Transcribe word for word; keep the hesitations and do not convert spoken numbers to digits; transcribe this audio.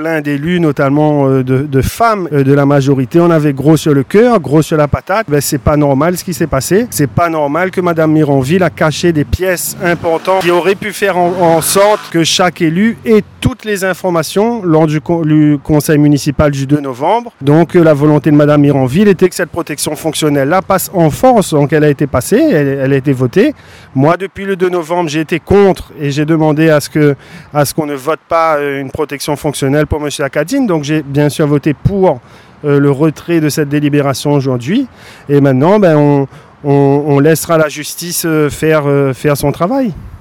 plein d'élus, notamment euh, de, de femmes euh, de la majorité. On avait gros sur le cœur, gros sur la patate. Ben, c'est pas normal ce qui s'est passé. C'est pas normal que Madame Mironville a caché des pièces importantes qui auraient pu faire en, en sorte que chaque élu ait toutes les informations lors du, co- du conseil municipal du deux novembre. Donc euh, la volonté de Madame Mironville était que cette protection fonctionnelle-là passe en force. Donc elle a été passée, elle, elle a été votée. Moi, depuis le deux novembre, j'ai été contre et j'ai demandé à ce que, à ce qu'on ne vote pas euh, une protection fonctionnelle pour M. Akadine. Donc j'ai bien sûr voté pour euh, le retrait de cette délibération aujourd'hui. Et maintenant, ben, on, on, on laissera la justice euh, faire, euh, faire son travail.